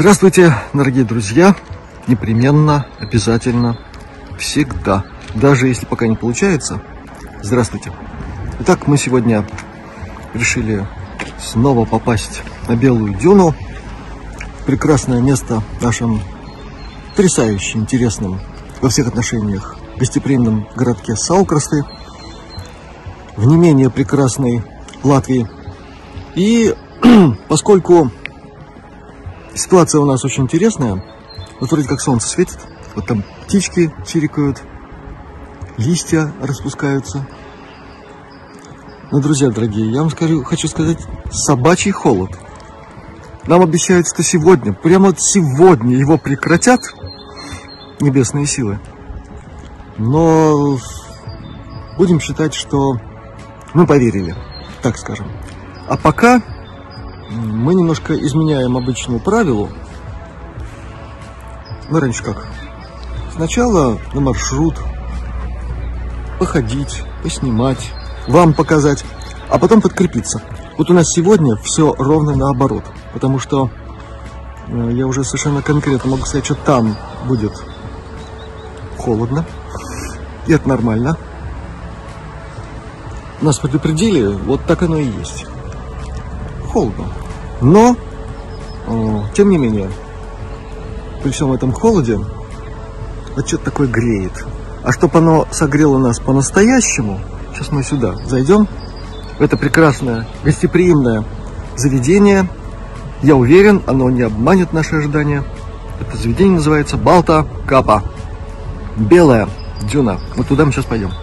Здравствуйте, дорогие друзья! Непременно, обязательно, всегда. Даже если пока не получается, здравствуйте. Итак, мы сегодня решили снова попасть на Белую Дюну. Прекрасное место в нашем потрясающе интересном во всех отношениях гостеприимном городке Саукрасты, в не менее прекрасной Латвии. И поскольку ситуация у нас очень интересная, вот вроде как солнце светит, вот там птички чирикают, листья распускаются. Но, друзья дорогие, я вам хочу сказать, собачий холод. Нам обещают, что сегодня, прямо вот сегодня его прекратят небесные силы. Но будем считать, что мы поверили, так скажем. А пока мы немножко изменяем обычному правилу. Ну, раньше как? Сначала на маршрут, походить, поснимать, вам показать, а потом подкрепиться. Вот у нас сегодня все ровно наоборот, потому что я уже совершенно конкретно могу сказать, что там будет холодно, и это нормально. Нас предупредили, вот так оно и есть. Холодно. Но, тем не менее, при всем этом холоде, вот что-то такое греет. А чтобы оно согрело нас по-настоящему, сейчас мы сюда зайдем, в это прекрасное, гостеприимное заведение. Я уверен, оно не обманет наши ожидания. Это заведение называется Балта Капа. Белая Дюна. Вот туда мы сейчас пойдем.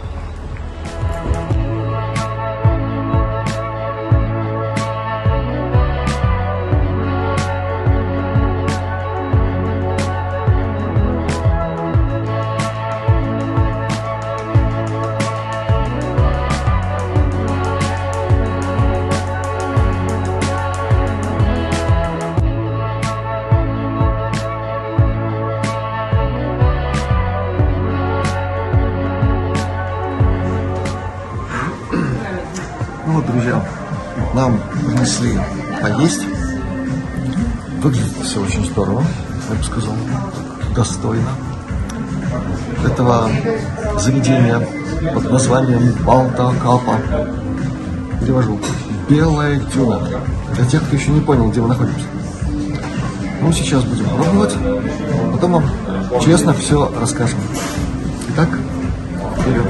Вот, друзья, нам принесли поесть. Выглядит все очень здорово, я бы сказал, достойно. Этого заведения под названием Балта Капа. Перевожу. Белая Дюна. Для тех, кто еще не понял, где мы находимся. Ну, сейчас будем пробовать, потом вам честно все расскажем. Итак, вперед.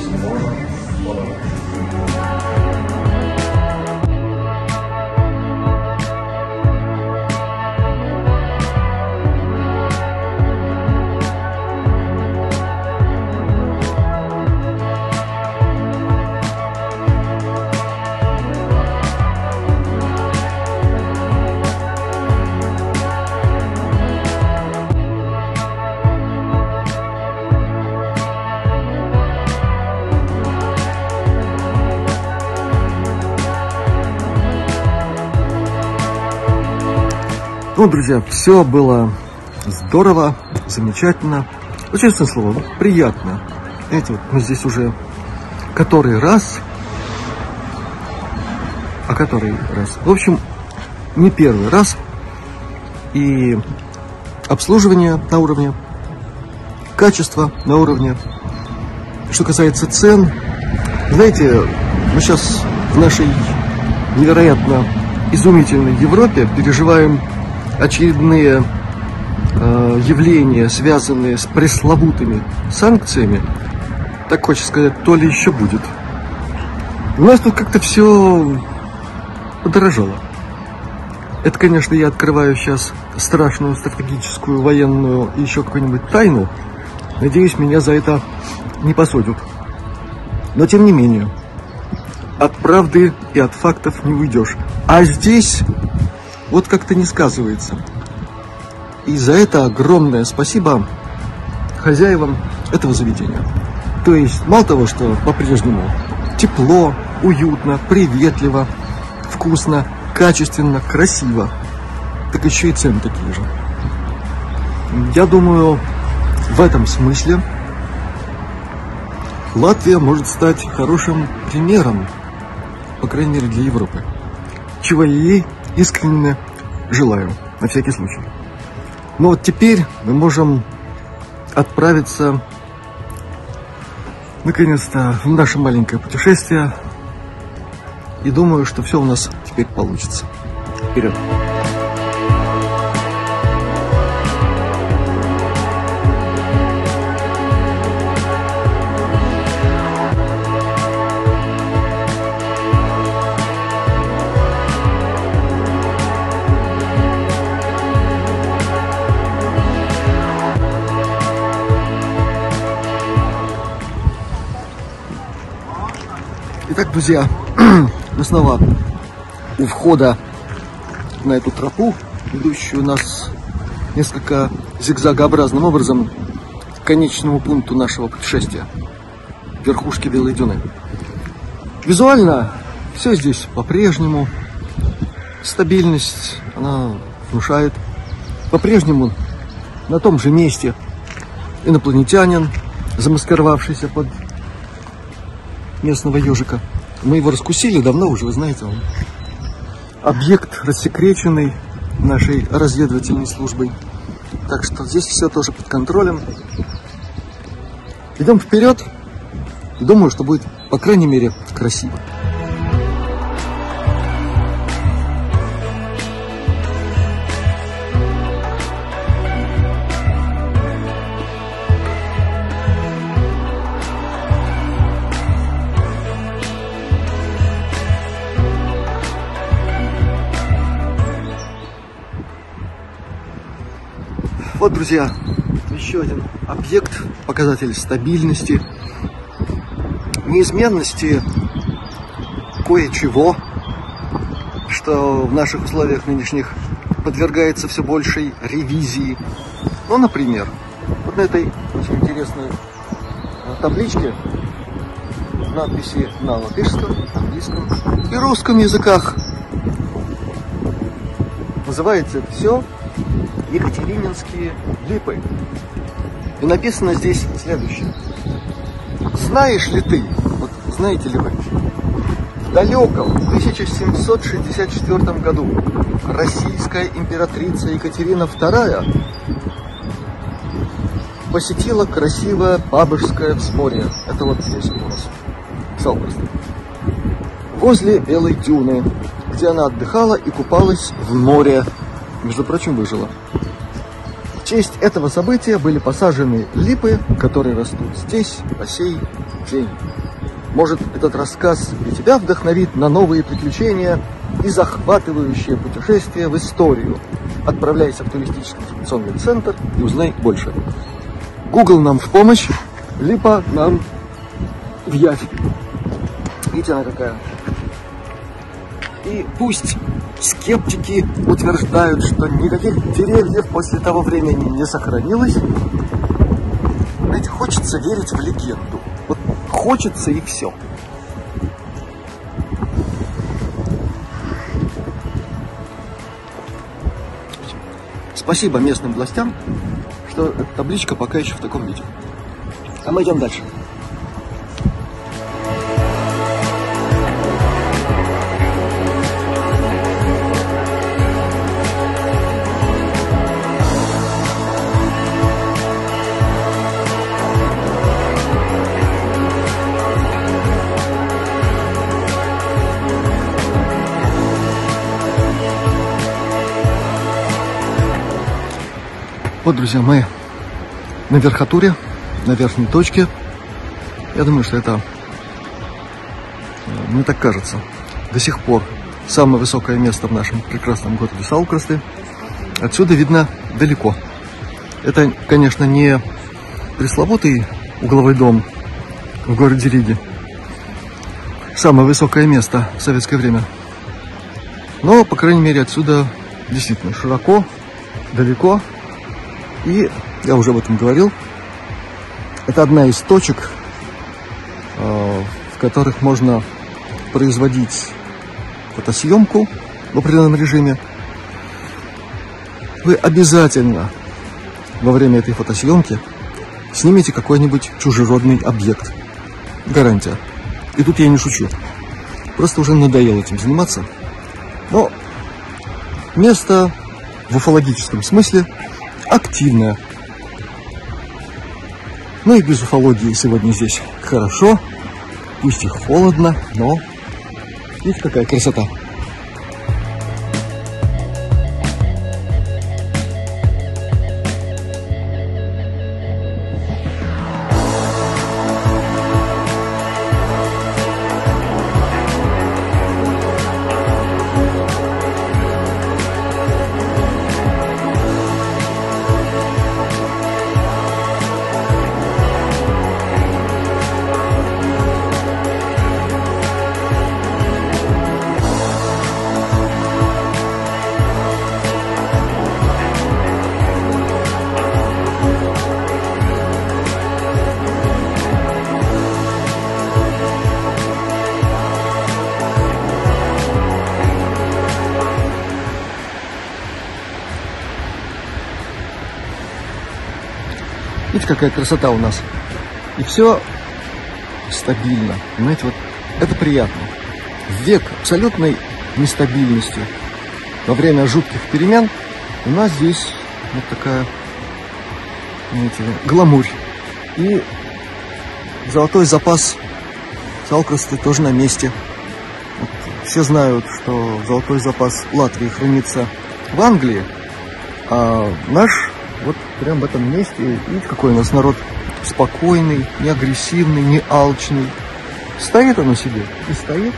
Ну, друзья, все было здорово, замечательно. Ну, честное слово, приятно. Знаете, вот мы здесь уже который раз. В общем, не первый раз. И обслуживание на уровне, качество на уровне. Что касается цен, знаете, мы сейчас в нашей невероятно изумительной Европе переживаем очередные явления, связанные с пресловутыми санкциями. Так хочется сказать, то ли еще будет. У нас тут как-то все подорожало. Это, конечно, я открываю сейчас страшную стратегическую, военную и еще какую-нибудь тайну. Надеюсь, меня за это не посадят. Но, тем не менее, от правды и от фактов не уйдешь. А здесь вот как-то не сказывается. И за это огромное спасибо хозяевам этого заведения. То есть, мало того, что по-прежнему тепло, уютно, приветливо, вкусно, качественно, красиво, так еще и цены такие же. Я думаю, в этом смысле Латвия может стать хорошим примером, по крайней мере, для Европы. Чего я ей искренне желаю, на всякий случай. Но вот теперь мы можем отправиться наконец-то в наше маленькое путешествие. И думаю, что все у нас теперь получится. Вперед! Итак, друзья, мы снова у входа на эту тропу, ведущую нас несколько зигзагообразным образом к конечному пункту нашего путешествия – верхушке Белой Дюны. Визуально все здесь по-прежнему, стабильность она внушает. По-прежнему на том же месте инопланетянин, замаскировавшийся под местного ежика. Мы его раскусили давно уже, вы знаете, он объект, рассекреченный нашей разведывательной службой. Так что здесь все тоже под контролем. Идем вперед. Думаю, что будет, по крайней мере, красиво. Вот, друзья, еще один объект, показатель стабильности, неизменности кое-чего, что в наших условиях нынешних подвергается все большей ревизии. Ну, например, вот на этой очень интересной табличке надписи на латышском, английском и русском языках. Называется это все Екатерининские липы. И написано здесь следующее. Знаешь ли ты, вот знаете ли вы, в далеком 1764 году российская императрица Екатерина II посетила красивое Бабушское взморье. Это вот здесь у нас, Салберст. Возле Белой Дюны, где она отдыхала и купалась в море. Между прочим, выжила. В честь этого события были посажены липы, которые растут здесь по сей день. Может, этот рассказ и тебя вдохновит на новые приключения и захватывающее путешествие в историю. Отправляйся в туристический информационный центр и узнай больше. Google нам в помощь, липа нам в явь. Видите, она какая. И пусть скептики утверждают, что никаких деревьев после того времени не сохранилось. Знаете, хочется верить в легенду. Вот хочется и все. Спасибо местным властям, что эта табличка пока еще в таком виде. А мы идем дальше. Вот, друзья, мы на верхотуре, на верхней точке. Я думаю, что это, мне так кажется, до сих пор самое высокое место в нашем прекрасном городе Салкрасты. Отсюда видно далеко. Это, конечно, не пресловутый угловой дом в городе Риге, самое высокое место в советское время. Но, по крайней мере, отсюда действительно широко, далеко. И я уже об этом говорил. Это одна из точек, в которых можно производить фотосъемку в определенном режиме. Вы обязательно во время этой фотосъемки снимите какой-нибудь чужеродный объект. Гарантия. И тут я не шучу. Просто уже надоело этим заниматься. Но место в уфологическом смысле активная. Ну и без уфологии сегодня здесь хорошо. Пусть и холодно, но видите, какая красота. Видите, какая красота у нас. И все стабильно. Понимаете, вот это приятно. В век абсолютной нестабильности, во время жутких перемен, у нас здесь вот такая, знаете, гламурь. И золотой запас Салкрасты тоже на месте. Вот все знают, что золотой запас Латвии хранится в Англии, а наш вот прямо в этом месте. Видите, какой у нас народ спокойный, не агрессивный, не алчный. Стоит оно себе и стоит.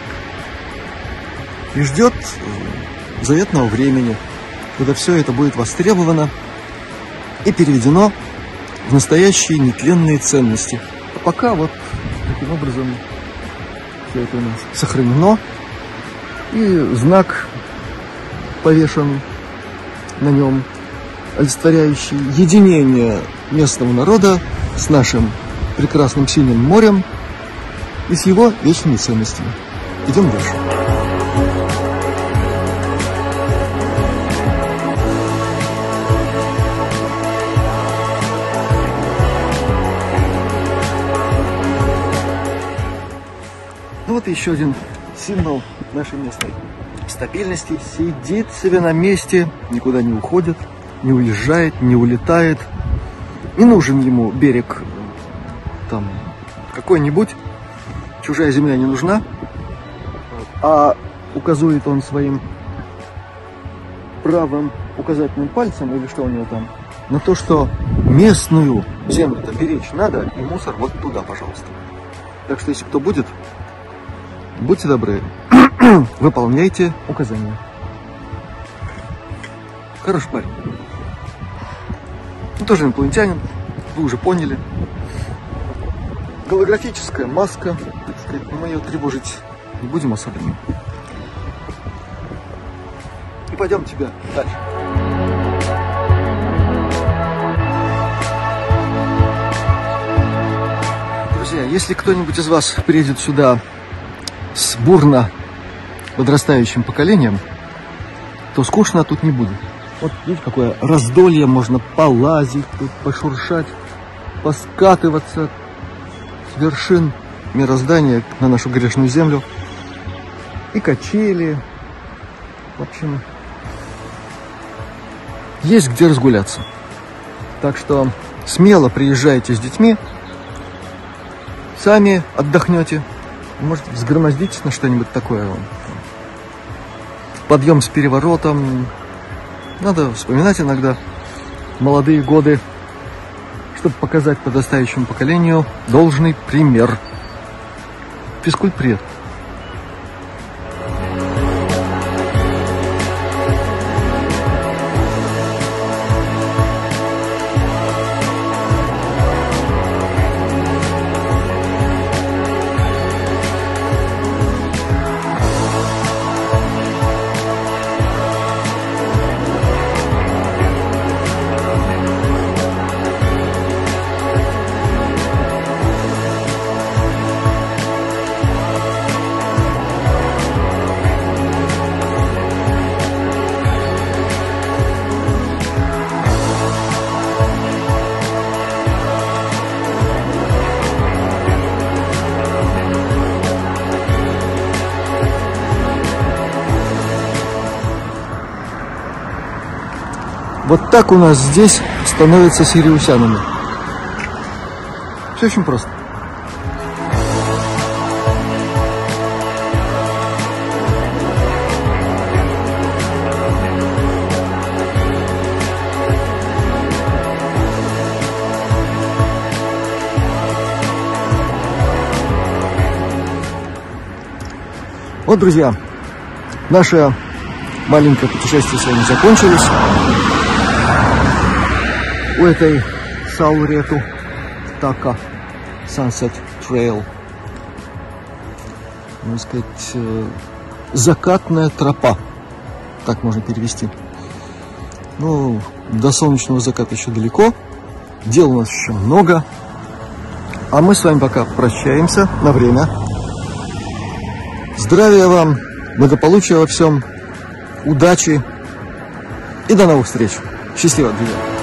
И ждет заветного времени, когда все это будет востребовано и переведено в настоящие нетленные ценности. А пока вот таким образом все это у нас сохранено. И знак повешен на нем, олицетворяющий единение местного народа с нашим прекрасным синим морем и с его вечными ценностями. Идем дальше. Ну вот еще один символ нашей местной стабильности. Сидит себе на месте, никуда не уходит, не уезжает, не улетает. Не нужен ему берег там какой-нибудь, чужая земля не нужна, а указывает он своим правым указательным пальцем, или что у него там, на то, что местную землю-то беречь надо, и мусор вот туда, пожалуйста. Так что, если кто будет, будьте добры, выполняйте указания. Хороший парень. Он тоже инопланетянин, вы уже поняли. Голографическая маска, так сказать, но мы ее тревожить не будем особенно. И пойдем тебя дальше. Друзья, если кто-нибудь из вас приедет сюда с бурно подрастающим поколением, то скучно тут не будет. Вот видите, какое раздолье, можно полазить, тут пошуршать, поскатываться с вершин мироздания на нашу грешную землю. И качели. В общем, есть где разгуляться. Так что смело приезжайте с детьми, сами отдохнете, может, взгромоздитесь на что-нибудь такое. Подъем с переворотом. Надо вспоминать иногда молодые годы, чтобы показать подрастающему поколению должный пример. Физкульт, привет. Вот так у нас здесь становятся сириусянами. Все очень просто. Вот, друзья, наше маленькое путешествие с вами закончилось. У этой Саурету Така Sunset Trail, можно сказать, закатная тропа, так можно перевести. Ну, до солнечного заката еще далеко, дел у нас еще много, а мы с вами пока прощаемся на время. Здравия вам, благополучия во всем, удачи и до новых встреч. Счастливо, друзья!